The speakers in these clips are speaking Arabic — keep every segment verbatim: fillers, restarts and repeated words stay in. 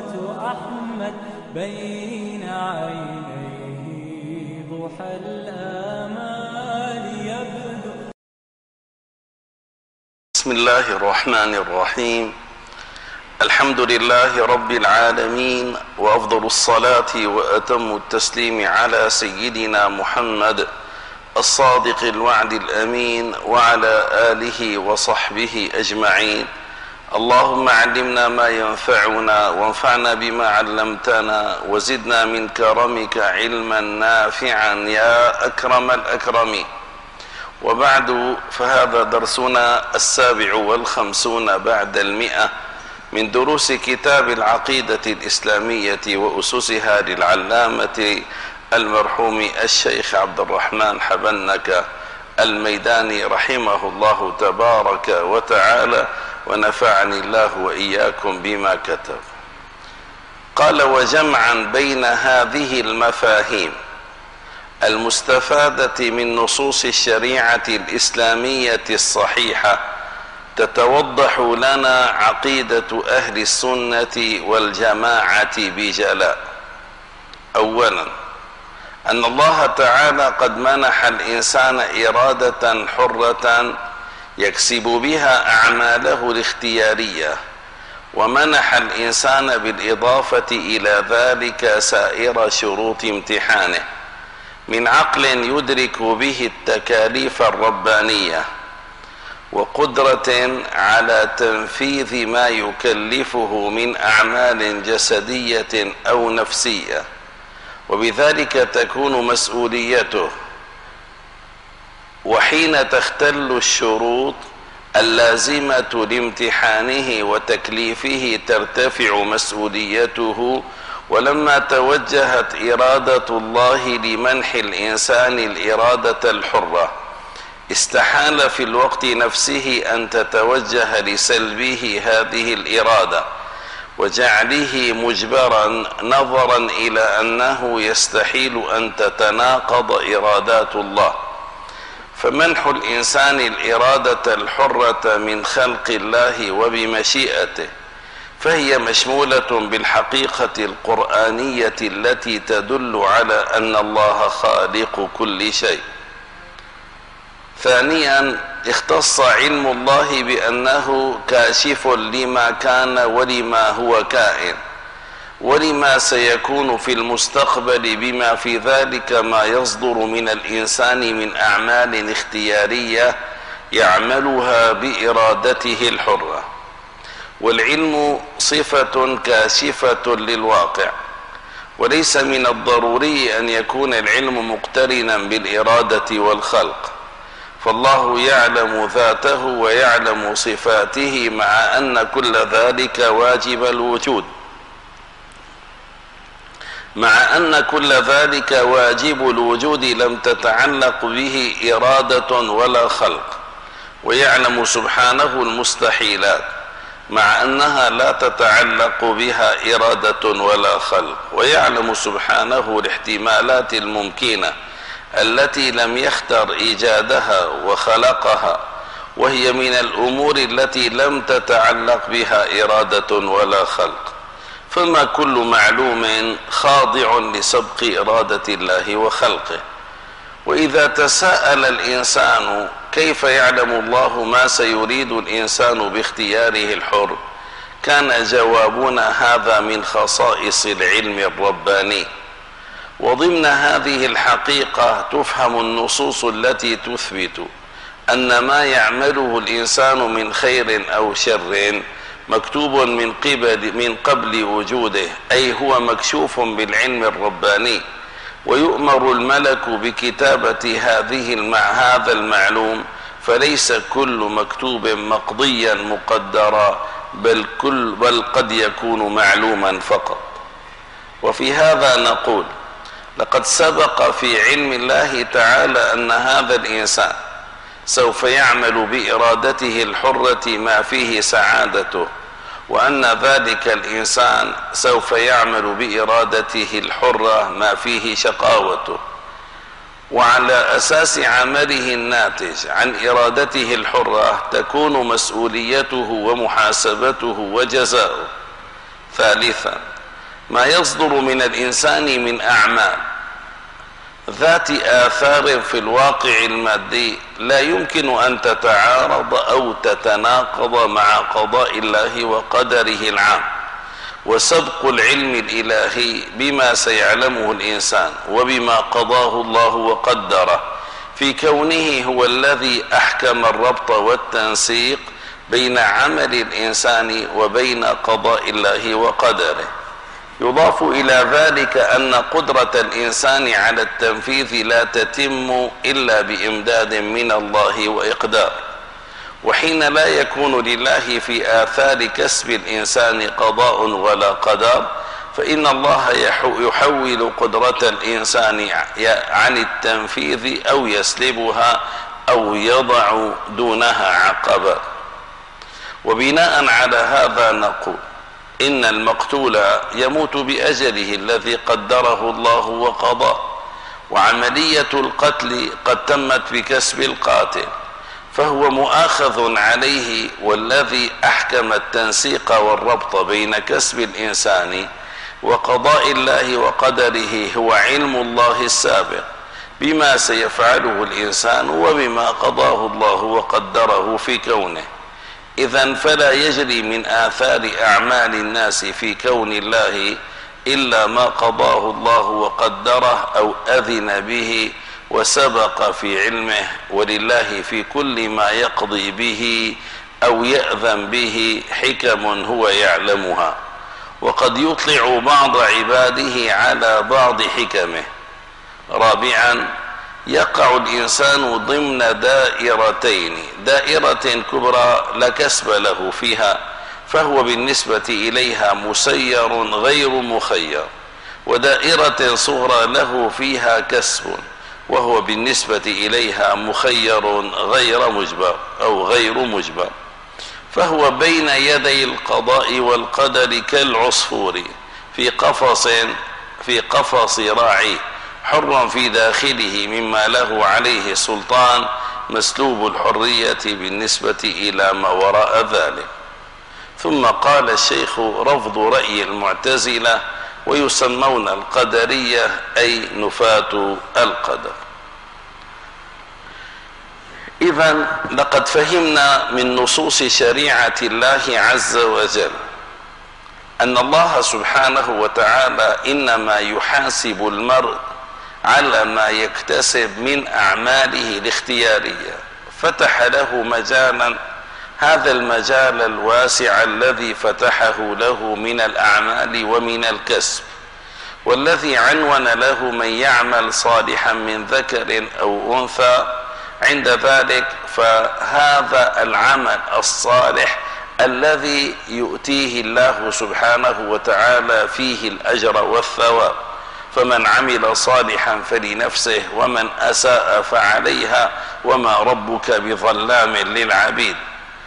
أحمد بين عينيه ضحى الآمال يبدو. بسم الله الرحمن الرحيم. الحمد لله رب العالمين، وأفضل الصلاة وأتم التسليم على سيدنا محمد الصادق الوعد الأمين وعلى آله وصحبه أجمعين. اللهم علمنا ما ينفعنا وانفعنا بما علمتنا وزدنا من كرمك علما نافعا يا أكرم الأكرمين. وبعد، فهذا درسنا السابع والخمسون بعد المئة من دروس كتاب العقيدة الإسلامية وأسسها للعلامة المرحوم الشيخ عبد الرحمن حبنك الميداني رحمه الله تبارك وتعالى، ونفعني الله وإياكم بما كتب. قال: وجمعا بين هذه المفاهيم المستفادة من نصوص الشريعة الإسلامية الصحيحة تتوضح لنا عقيدة أهل السنة والجماعة بجلاء. أولا، أن الله تعالى قد منح الإنسان إرادة حرة يكسب بها أعماله الاختيارية، ومنح الإنسان بالإضافة إلى ذلك سائر شروط امتحانه من عقل يدرك به التكاليف الربانية، وقدرة على تنفيذ ما يكلفه من أعمال جسدية أو نفسية، وبذلك تكون مسؤوليته. وحين تختل الشروط اللازمة لامتحانه وتكليفه ترتفع مسؤوليته. ولما توجهت إرادة الله لمنح الإنسان الإرادة الحرة، استحال في الوقت نفسه أن تتوجه لسلبه هذه الإرادة وجعله مجبرا، نظرا إلى أنه يستحيل أن تتناقض إرادات الله. فمنح الإنسان الإرادة الحرة من خلق الله وبمشيئته، فهي مشمولة بالحقيقة القرآنية التي تدل على أن الله خالق كل شيء. ثانيا، اختص علم الله بأنه كاشف لما كان ولما هو كائن ولما سيكون في المستقبل، بما في ذلك ما يصدر من الإنسان من أعمال اختيارية يعملها بإرادته الحرة. والعلم صفة كاشفة للواقع، وليس من الضروري أن يكون العلم مقترنا بالإرادة والخلق، فالله يعلم ذاته ويعلم صفاته، مع أن كل ذلك واجب الوجود مع أن كل ذلك واجب الوجود لم تتعلق به إرادة ولا خلق. ويعلم سبحانه المستحيلات، مع أنها لا تتعلق بها إرادة ولا خلق. ويعلم سبحانه الاحتمالات الممكنة التي لم يختر إيجادها وخلقها، وهي من الأمور التي لم تتعلق بها إرادة ولا خلق. فما كل معلوم خاضع لسبق إرادة الله وخلقه. وإذا تساءل الإنسان كيف يعلم الله ما سيريد الإنسان باختياره الحر، كان جوابنا هذا من خصائص العلم الرباني. وضمن هذه الحقيقة تفهم النصوص التي تثبت أن ما يعمله الإنسان من خير أو شر مكتوب من قبل من قبل وجوده، أي هو مكشوف بالعلم الرباني. ويؤمر الملك بكتابة هذه مع هذا المعلوم، فليس كل مكتوب مقضيا مقدرا، بل كل بل قد يكون معلوما فقط. وفي هذا نقول: لقد سبق في علم الله تعالى أن هذا الإنسان سوف يعمل بإرادته الحرة ما فيه سعادته، وأن ذلك الإنسان سوف يعمل بإرادته الحرة ما فيه شقاوته. وعلى أساس عمله الناتج عن إرادته الحرة تكون مسؤوليته ومحاسبته وجزاؤه. ثالثا، ما يصدر من الإنسان من أعمال ذات آثار في الواقع المادي لا يمكن أن تتعارض أو تتناقض مع قضاء الله وقدره العام وسبق العلم الإلهي بما سيعلمه الإنسان وبما قضاه الله وقدره في كونه هو الذي أحكم الربط والتنسيق بين عمل الإنسان وبين قضاء الله وقدره. يضاف إلى ذلك أن قدرة الإنسان على التنفيذ لا تتم إلا بإمداد من الله وإقدار، وحين لا يكون لله في آثار كسب الإنسان قضاء ولا قدر فإن الله يحول قدرة الإنسان عن التنفيذ أو يسلبها أو يضع دونها عقبات. وبناء على هذا نقول إن المقتول يموت بأجله الذي قدره الله وقضاه، وعملية القتل قد تمت بكسب القاتل فهو مؤاخذ عليه، والذي أحكم التنسيق والربط بين كسب الإنسان وقضاء الله وقدره هو علم الله السابق بما سيفعله الإنسان وبما قضاه الله وقدره في كونه. إذن فلا يجري من آثار أعمال الناس في كون الله إلا ما قضاه الله وقدره أو أذن به وسبق في علمه، ولله في كل ما يقضي به أو يأذن به حكم هو يعلمها، وقد يطلع بعض عباده على بعض حكمه. رابعا، يقع الإنسان ضمن دائرتين: دائرة كبرى لا كسب له فيها فهو بالنسبة إليها مسير غير مخير، ودائرة صغرى له فيها كسب وهو بالنسبة إليها مخير غير مجبر أو غير مجبر، فهو بين يدي القضاء والقدر كالعصفور في قفص في قفص راعيه حرا في داخله مما له عليه سلطان، مسلوب الحرية بالنسبة إلى ما وراء ذلك. ثم قال الشيخ: رفض رأي المعتزلة ويسمون القدرية أي نفاة القدر. إذن لقد فهمنا من نصوص شريعة الله عز وجل أن الله سبحانه وتعالى إنما يحاسب المرء على ما يكتسب من أعماله الاختيارية، فتح له مجالا، هذا المجال الواسع الذي فتحه له من الأعمال ومن الكسب، والذي عنون له من يعمل صالحا من ذكر أو أنثى. عند ذلك فهذا العمل الصالح الذي يؤتيه الله سبحانه وتعالى فيه الأجر والثواب، فمن عمل صالحا فلنفسه ومن أساء فعليها وما ربك بظلام للعبيد.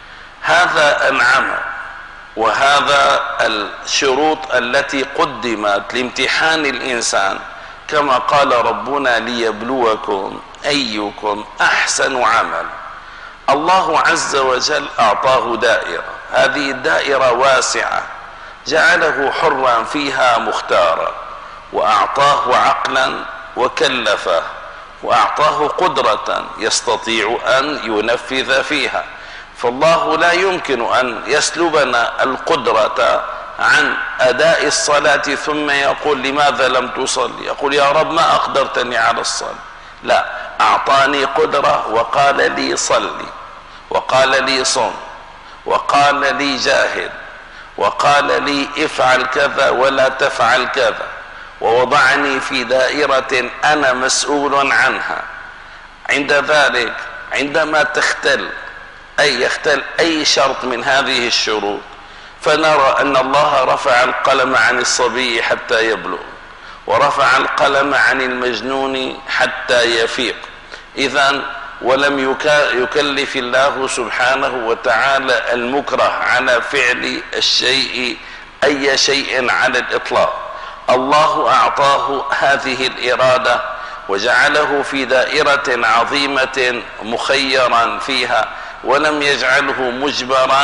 هذا العمل وهذا الشروط التي قدمت لامتحان الإنسان، كما قال ربنا: ليبلوكم أيكم أحسن عمل. الله عز وجل أعطاه دائرة، هذه الدائرة واسعة، جعله حرا فيها مختارا، وأعطاه عقلا وكلفه، وأعطاه قدرة يستطيع أن ينفذ فيها. فالله لا يمكن أن يسلبنا القدرة عن أداء الصلاة ثم يقول: لماذا لم تصلي؟ يقول: يا رب ما أقدرتني على الصلاة. لا، أعطاني قدرة وقال لي صلي، وقال لي صم، وقال لي جاهد، وقال لي افعل كذا ولا تفعل كذا، ووضعني في دائرة أنا مسؤول عنها. عند ذلك عندما تختل أي يختل أي شرط من هذه الشروط، فنرى أن الله رفع القلم عن الصبي حتى يبلغ، ورفع القلم عن المجنون حتى يفيق. إذن ولم يكلف الله سبحانه وتعالى المكره على فعل الشيء أي شيء على الإطلاق. الله أعطاه هذه الإرادة وجعله في دائرة عظيمة مخيرا فيها، ولم يجعله مجبرا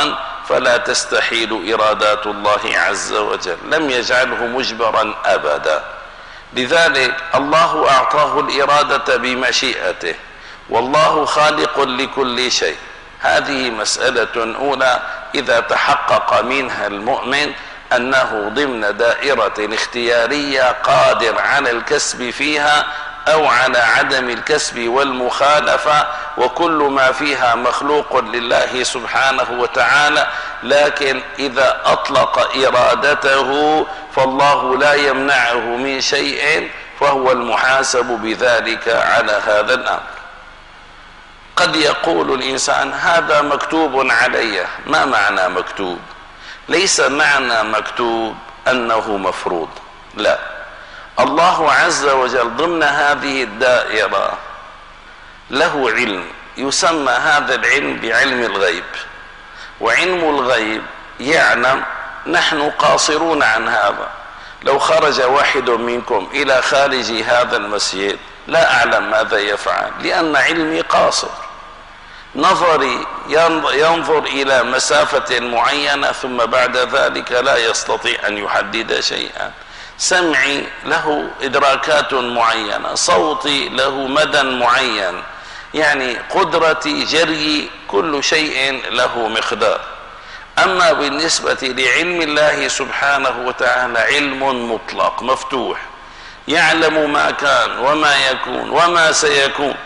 فلا تستحيل إرادات الله عز وجل، لم يجعله مجبرا أبدا. لذلك الله أعطاه الإرادة بمشيئته، والله خالق لكل شيء. هذه مسألة أولى إذا تحقق منها المؤمن أنه ضمن دائرة اختيارية قادر على الكسب فيها أو على عدم الكسب والمخالفة، وكل ما فيها مخلوق لله سبحانه وتعالى، لكن إذا أطلق إرادته فالله لا يمنعه من شيء، فهو المحاسب بذلك على هذا الأمر. قد يقول الإنسان هذا مكتوب علي. ما معنى مكتوب؟ ليس معنى مكتوب أنه مفروض، لا. الله عز وجل ضمن هذه الدائرة له علم، يسمى هذا العلم بعلم الغيب، وعلم الغيب يعلم نحن قاصرون عن هذا. لو خرج واحد منكم إلى خارج هذا المسجد لا أعلم ماذا يفعل، لأن علمي قاصر. نظري ينظر إلى مسافة معينة ثم بعد ذلك لا يستطيع أن يحدد شيئا. سمعي له إدراكات معينة، صوتي له مدى معين، يعني قدرتي جري كل شيء له مقدار. أما بالنسبة لعلم الله سبحانه وتعالى علم مطلق مفتوح، يعلم ما كان وما يكون وما سيكون.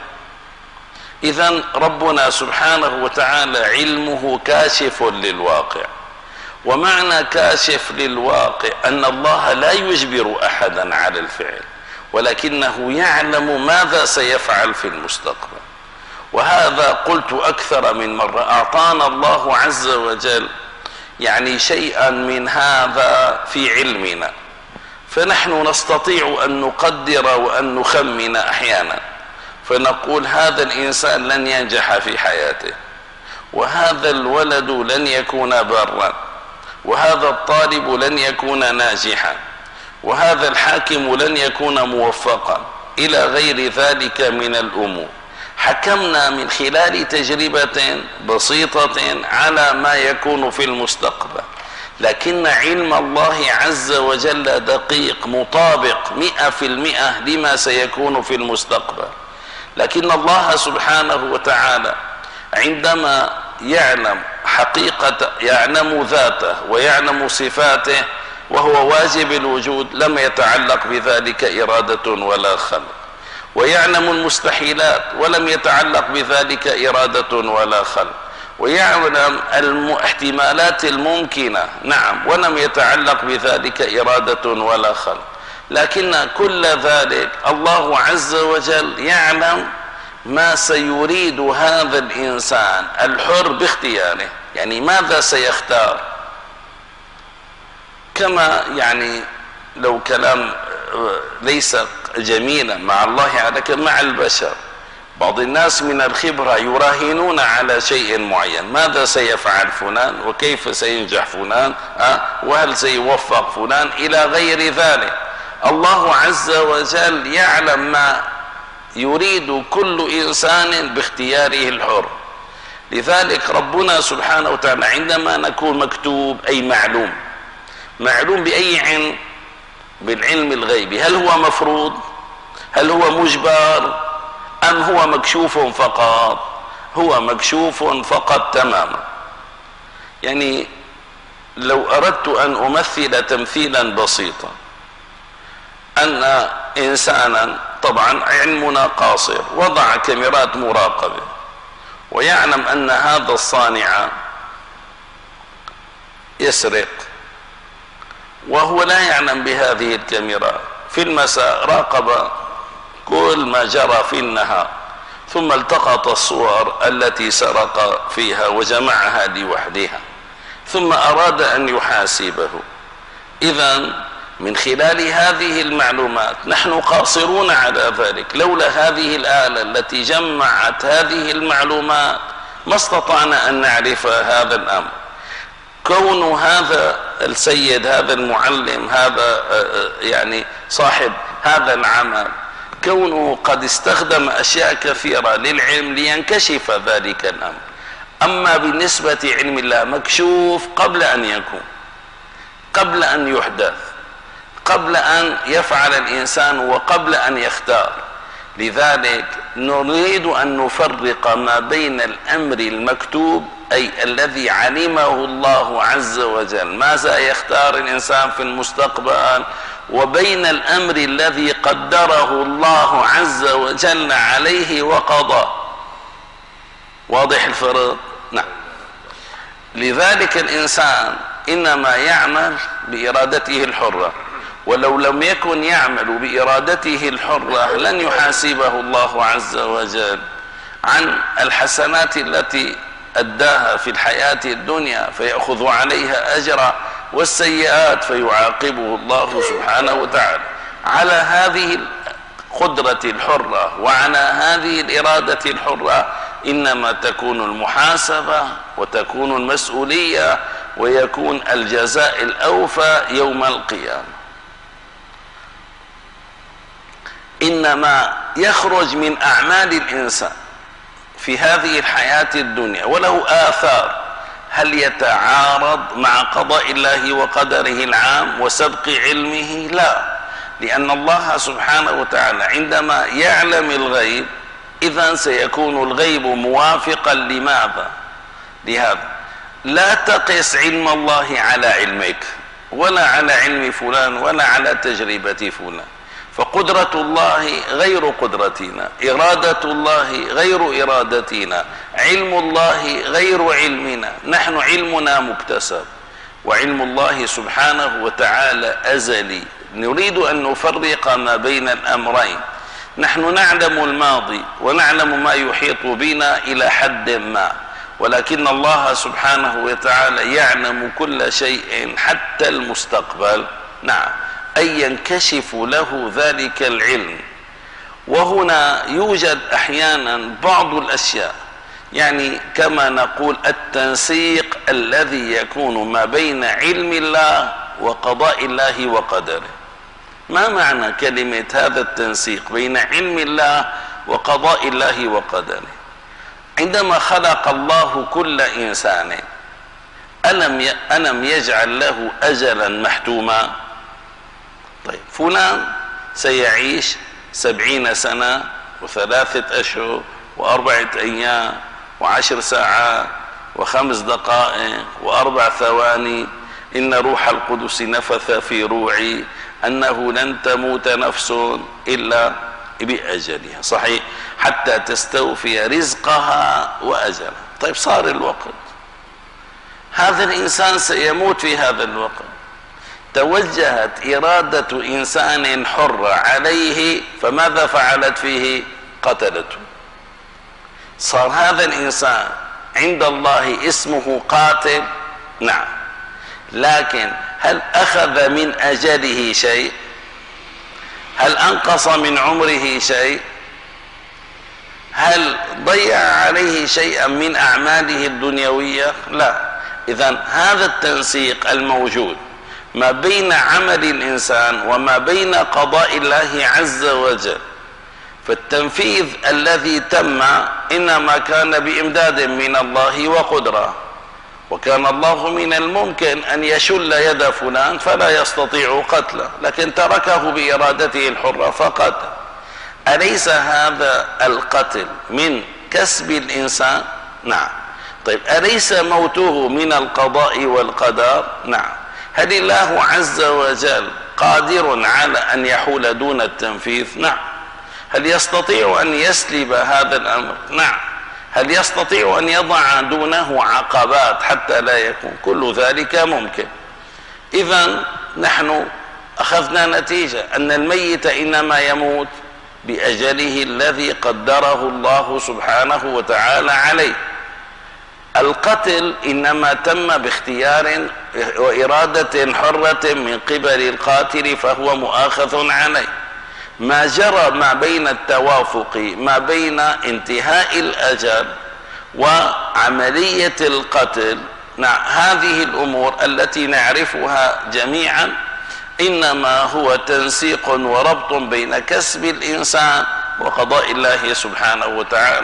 إذن ربنا سبحانه وتعالى علمه كاشف للواقع، ومعنى كاشف للواقع أن الله لا يجبر أحدا على الفعل، ولكنه يعلم ماذا سيفعل في المستقبل. وهذا قلت أكثر من مرة، أعطانا الله عز وجل يعني شيئا من هذا في علمنا، فنحن نستطيع أن نقدر وأن نخمن أحيانا، فنقول هذا الإنسان لن ينجح في حياته، وهذا الولد لن يكون بارا، وهذا الطالب لن يكون ناجحا، وهذا الحاكم لن يكون موفقا، إلى غير ذلك من الأمور. حكمنا من خلال تجربة بسيطة على ما يكون في المستقبل، لكن علم الله عز وجل دقيق مطابق مئة في المئة لما سيكون في المستقبل. لكن الله سبحانه وتعالى عندما يعلم حقيقة، يعلم ذاته ويعلم صفاته وهو واجب الوجود، لم يتعلق بذلك إرادة ولا خلق. ويعلم المستحيلات ولم يتعلق بذلك إرادة ولا خلق. ويعلم الاحتمالات الممكنة، نعم، ولم يتعلق بذلك إرادة ولا خلق. لكن كل ذلك الله عز وجل يعلم ما سيريد هذا الإنسان الحر باختياره، يعني ماذا سيختار. كما يعني لو كلام ليس جميلا مع الله عليك مع البشر، بعض الناس من الخبرة يراهنون على شيء معين، ماذا سيفعل فلان وكيف سينجح فلان أه؟ وهل سيوفق فلان إلى غير ذلك. الله عز وجل يعلم ما يريد كل إنسان باختياره الحر. لذلك ربنا سبحانه وتعالى عندما نكون مكتوب أي معلوم، معلوم بأي علم؟ بالعلم الغيبي. هل هو مفروض؟ هل هو مجبر؟ أم هو مكشوف فقط؟ هو مكشوف فقط تماما. يعني لو أردت أن أمثل تمثيلا بسيطا، أن إنسانا طبعا علمنا قاصر وضع كاميرات مراقبة، ويعلم أن هذا الصانع يسرق، وهو لا يعلم بهذه الكاميرات. في المساء راقب كل ما جرى في النهار، ثم التقط الصور التي سرق فيها وجمعها لوحدها، ثم أراد أن يحاسبه. إذن من خلال هذه المعلومات نحن قاصرون على ذلك. لولا هذه الآلة التي جمعت هذه المعلومات ما استطعنا أن نعرف هذا الأمر. كون هذا السيد، هذا المعلم، هذا يعني صاحب هذا العمل، كونه قد استخدم أشياء كثيرة للعلم لينكشف ذلك الأمر، أما بالنسبة علم الله مكشوف قبل أن يكون، قبل أن يحدث، قبل أن يفعل الإنسان وقبل أن يختار. لذلك نريد أن نفرق ما بين الأمر المكتوب أي الذي علمه الله عز وجل ماذا يختار الإنسان في المستقبل، وبين الأمر الذي قدره الله عز وجل عليه وقضى. واضح الفرق؟ نعم. لذلك الإنسان إنما يعمل بإرادته الحرة، ولو لم يكن يعمل بإرادته الحرة لن يحاسبه الله عز وجل عن الحسنات التي أداها في الحياة الدنيا فيأخذ عليها أجرا، والسيئات فيعاقبه الله سبحانه وتعالى. على هذه القدرة الحرة وعلى هذه الإرادة الحرة إنما تكون المحاسبة وتكون المسؤولية ويكون الجزاء الأوفى يوم القيامة. إنما يخرج من أعمال الإنسان في هذه الحياة الدنيا وله آثار، هل يتعارض مع قضاء الله وقدره العام وسبق علمه؟ لا، لأن الله سبحانه وتعالى عندما يعلم الغيب إذن سيكون الغيب موافقا لماذا؟ لهذا لا تقس علم الله على علمك ولا على علم فلان ولا على تجربة فلان، فقدرة الله غير قدرتنا، إرادة الله غير إرادتنا، علم الله غير علمنا. نحن علمنا مكتسب وعلم الله سبحانه وتعالى أزلي. نريد أن نفرق ما بين الأمرين. نحن نعلم الماضي ونعلم ما يحيط بنا إلى حد ما، ولكن الله سبحانه وتعالى يعلم كل شيء حتى المستقبل. نعم، أي ينكشف له ذلك العلم. وهنا يوجد أحيانا بعض الأشياء، يعني كما نقول التنسيق الذي يكون ما بين علم الله وقضاء الله وقدره. ما معنى كلمة هذا التنسيق بين علم الله وقضاء الله وقدره؟ عندما خلق الله كل إنسان ألم ألم يجعل له أجلا محتوما؟ طيب، فلان سيعيش سبعين سنة وثلاثة أشهر وأربعة أيام وعشر ساعات وخمس دقائق وأربع ثواني، إن روح القدس نفث في روعي أنه لن تموت نفس إلا بأجلها، صحيح، حتى تستوفي رزقها وأجلها. طيب، صار الوقت، هذا الإنسان سيموت في هذا الوقت. توجهت إرادة إنسان حر عليه، فماذا فعلت فيه؟ قتلته. صار هذا الإنسان عند الله اسمه قاتل؟ نعم، لكن هل أخذ من أجله شيء؟ هل أنقص من عمره شيء؟ هل ضيع عليه شيئا من أعماله الدنيوية؟ لا. إذن هذا التنسيق الموجود ما بين عمل الإنسان وما بين قضاء الله عز وجل، فالتنفيذ الذي تم إنما كان بإمداد من الله وقدرة، وكان الله من الممكن أن يشل يد فلان فلا يستطيع قتله، لكن تركه بإرادته الحرة فقتل. أليس هذا القتل من كسب الإنسان؟ نعم. طيب، أليس موته من القضاء والقدر؟ نعم. هل الله عز وجل قادر على أن يحول دون التنفيذ؟ نعم. هل يستطيع أن يسلب هذا الأمر؟ نعم. هل يستطيع أن يضع دونه عقبات حتى لا يكون؟ كل ذلك ممكن. إذن نحن أخذنا نتيجة أن الميت إنما يموت بأجله الذي قدره الله سبحانه وتعالى عليه. القتل إنما تم باختيار وإرادة حرة من قبل القاتل، فهو مؤاخذ عليه. ما جرى ما بين التوافق ما بين انتهاء الأجل وعملية القتل، هذه الأمور التي نعرفها جميعا إنما هو تنسيق وربط بين كسب الإنسان وقضاء الله سبحانه وتعالى.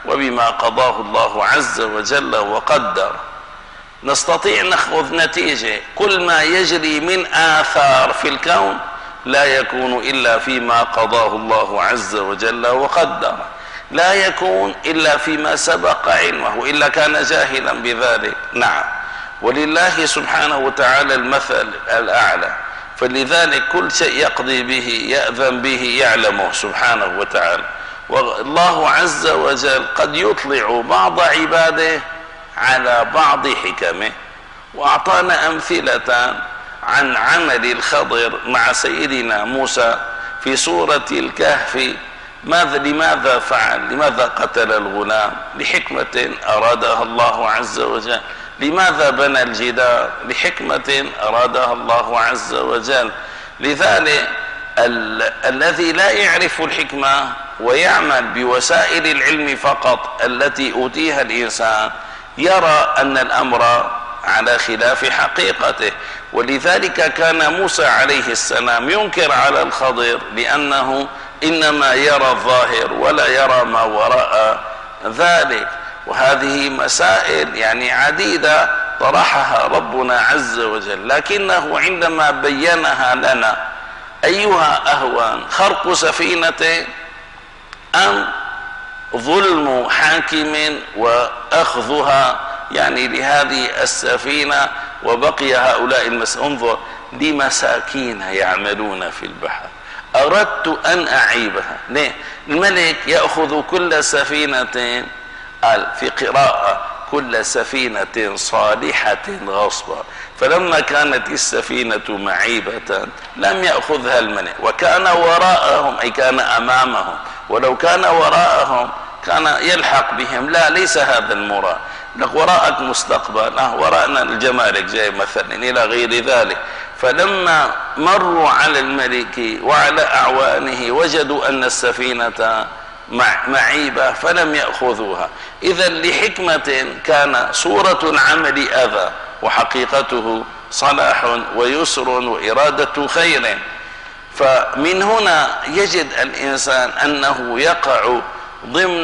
وبما قضاه الله عز وجل وقدر. نستطيع نأخذ نتيجة كل ما يجري من آثار في الكون لا يكون إلا فيما قضاه الله عز وجل وقدر، لا يكون إلا فيما سبق علمه، إلا كان جاهلا بذلك. نعم، ولله سبحانه وتعالى المثل الأعلى، فلذلك كل شيء يقضي به يأذن به يعلمه سبحانه وتعالى. والله عز وجل قد يطلع بعض عباده على بعض حكمه، وأعطانا أمثلة عن عمل الخضر مع سيدنا موسى في سورة الكهف. ماذا لماذا فعل؟ لماذا قتل الغلام؟ لحكمة أرادها الله عز وجل. لماذا بنى الجدار؟ لحكمة أرادها الله عز وجل. لذلك ال الذي لا يعرف الحكمة ويعمل بوسائل العلم فقط التي أوتيها الإنسان يرى أن الأمر على خلاف حقيقته. ولذلك كان موسى عليه السلام ينكر على الخضر لأنه إنما يرى الظاهر ولا يرى ما وراء ذلك. وهذه مسائل يعني عديدة طرحها ربنا عز وجل، لكنه عندما بينها لنا أيها أهون، خرق سفينة أم ظلم حاكم وأخذها يعني لهذه السفينة وبقي هؤلاء المس انظر لمساكين يعملون في البحر أردت أن أعيبها. ليه؟ الملك يأخذ كل سفينة، قال في قراءة كل سفينة صالحة غصبا، فلما كانت السفينة معيبة لم يأخذها الملك، وكان وراءهم أي كان أمامهم، ولو كان وراءهم كان يلحق بهم. لا، ليس هذا المراد. لك وراءك مستقبل، اه وراءنا الجمارك جاي مثلا إلى غير ذلك. فلما مروا على الملك وعلى أعوانه وجدوا أن السفينة معيبة فلم يأخذوها. إذا لحكمة كان صورة العمل أذى وحقيقته صلاح ويسر وإرادة خير. فمن هنا يجد الإنسان أنه يقع ضمن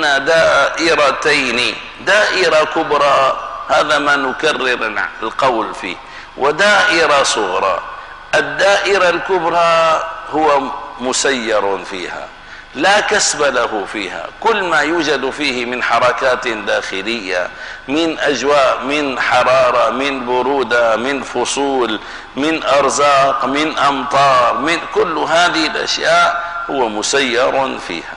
دائرتين، دائرة كبرى هذا ما نكرر القول فيه، ودائرة صغرى. الدائرة الكبرى هو مسير فيها لا كسب له فيها، كل ما يوجد فيه من حركات داخلية، من أجواء، من حرارة، من برودة، من فصول، من أرزاق، من أمطار، من كل هذه الأشياء هو مسير فيها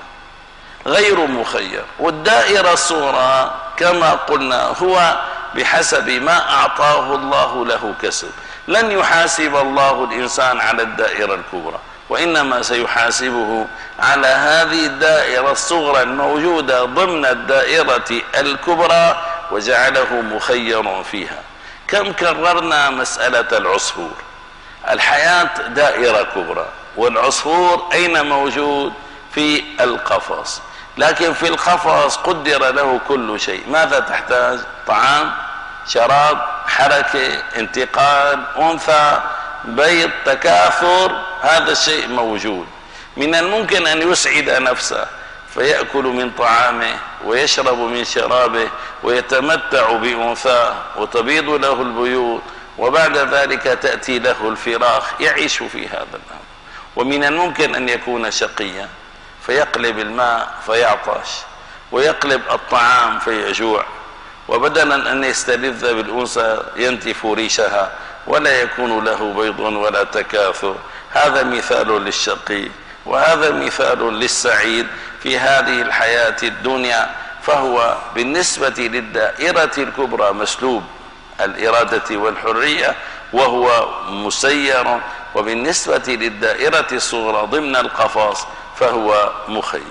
غير مخير. والدائرة الصغرى كما قلنا هو بحسب ما أعطاه الله له كسب. لن يحاسب الله الإنسان على الدائرة الكبرى، وإنما سيحاسبه على هذه الدائرة الصغرى الموجودة ضمن الدائرة الكبرى وجعله مخير فيها. كم كررنا مسألة العصفور؟ الحياة دائرة كبرى، والعصفور أين موجود؟ في القفص، لكن في القفص قدر له كل شيء. ماذا تحتاج؟ طعام، شراب، حركة، انتقال، أنثى، بيض، تكاثر، هذا الشيء موجود. من الممكن أن يسعد نفسه فيأكل من طعامه ويشرب من شرابه ويتمتع بأنثاه وتبيض له البيوت، وبعد ذلك تأتي له الفراخ يعيش في هذا الأمر. ومن الممكن أن يكون شقيا فيقلب الماء فيعطش، ويقلب الطعام فيجوع، وبدلا أن يستلذ بالأنثى ينتف ريشها ولا يكون له بيض ولا تكاثر. هذا مثال للشقي وهذا مثال للسعيد في هذه الحياة الدنيا. فهو بالنسبة للدائرة الكبرى مسلوب الإرادة والحرية وهو مسير، وبالنسبة للدائرة الصغرى ضمن القفص فهو مخير.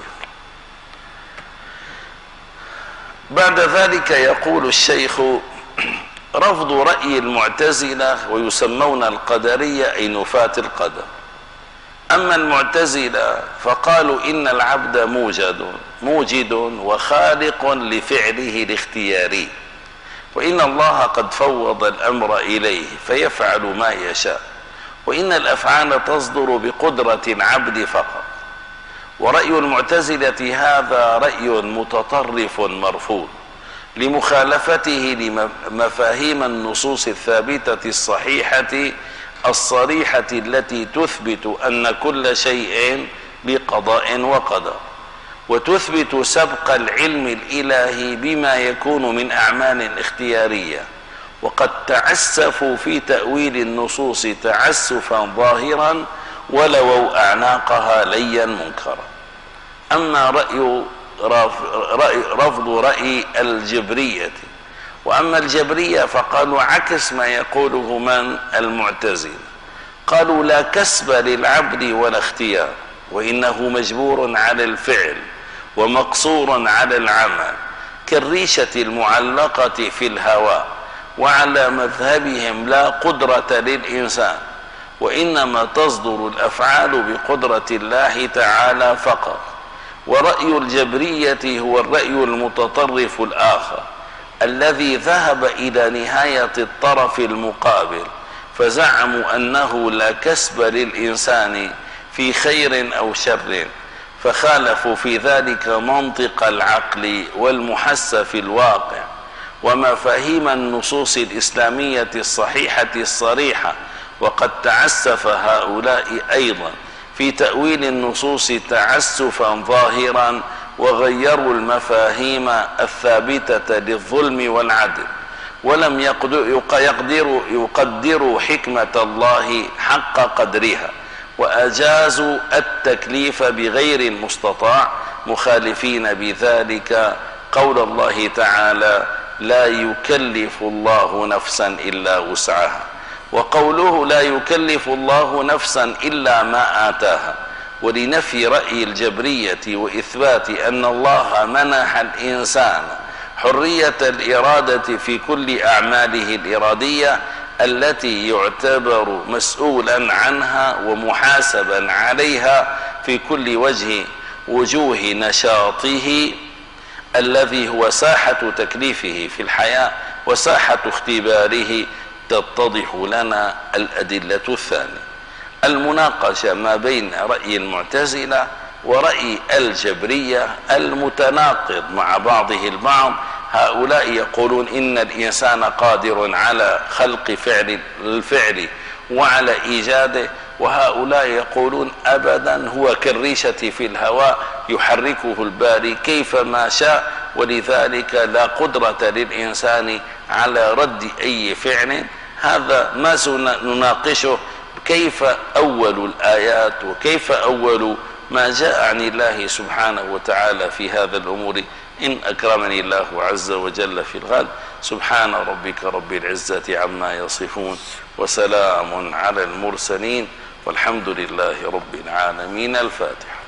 بعد ذلك يقول الشيخ: رفض رأي المعتزلة ويسمون القدرية أي نفاة القدر. أما المعتزلة فقالوا إن العبد موجد موجد وخالق لفعله الاختياري، وإن الله قد فوض الأمر إليه فيفعل ما يشاء، وإن الأفعال تصدر بقدرة العبد فقط، ورأي المعتزلة هذا رأي متطرف مرفوض لمخالفته لمفاهيم النصوص الثابتة الصحيحة الصريحة التي تثبت أن كل شيء بقضاء وقدر، وتثبت سبق العلم الإلهي بما يكون من أعمال اختيارية، وقد تعسفوا في تأويل النصوص تعسفا ظاهرا ولووا أعناقها ليا منكرا. أما رأي رفض رأي الجبرية، وأما الجبرية فقالوا عكس ما يقوله من المعتزلة، قالوا لا كسب للعبد ولا اختيار، وإنه مجبور على الفعل ومقصور على العمل كالريشة المعلقة في الهواء. وعلى مذهبهم لا قدرة للإنسان، وإنما تصدر الأفعال بقدرة الله تعالى فقط. ورأي الجبرية هو الرأي المتطرف الآخر الذي ذهب إلى نهاية الطرف المقابل، فزعموا أنه لا كسب للإنسان في خير أو شر، فخالفوا في ذلك منطق العقل والمحس في الواقع ومفاهيم النصوص الإسلامية الصحيحة الصريحة. وقد تعسف هؤلاء أيضا في تأويل النصوص تعسفا ظاهرا، وغيروا المفاهيم الثابتة للظلم والعدل، ولم يقدروا يقدروا حكمة الله حق قدرها، وأجازوا التكليف بغير المستطاع، مخالفين بذلك قول الله تعالى لا يكلف الله نفسا إلا وسعها، وقوله لا يكلف الله نفسا إلا ما آتاها. ولنفي رأي الجبرية وإثبات أن الله منح الإنسان حرية الإرادة في كل أعماله الإرادية التي يعتبر مسؤولا عنها ومحاسبا عليها في كل وجه وجوه نشاطه الذي هو ساحة تكليفه في الحياة وساحة اختباره، تتضح لنا الأدلة الثانية. المناقشة ما بين رأي المعتزلة ورأي الجبرية المتناقض مع بعضه البعض. هؤلاء يقولون إن الإنسان قادر على خلق فعل الفعل وعلى إيجاده، وهؤلاء يقولون أبدا هو كالريشة في الهواء يحركه الباري كيفما شاء، ولذلك لا قدرة للإنسان على رد أي فعل. هذا ما سنناقشه، كيف أول الآيات وكيف أول ما جاء عن الله سبحانه وتعالى في هذا الأمور، إن أكرمني الله عز وجل في الغد. سبحان ربك رب العزة عما يصفون، وسلام على المرسلين، والحمد لله رب العالمين. الفاتحة.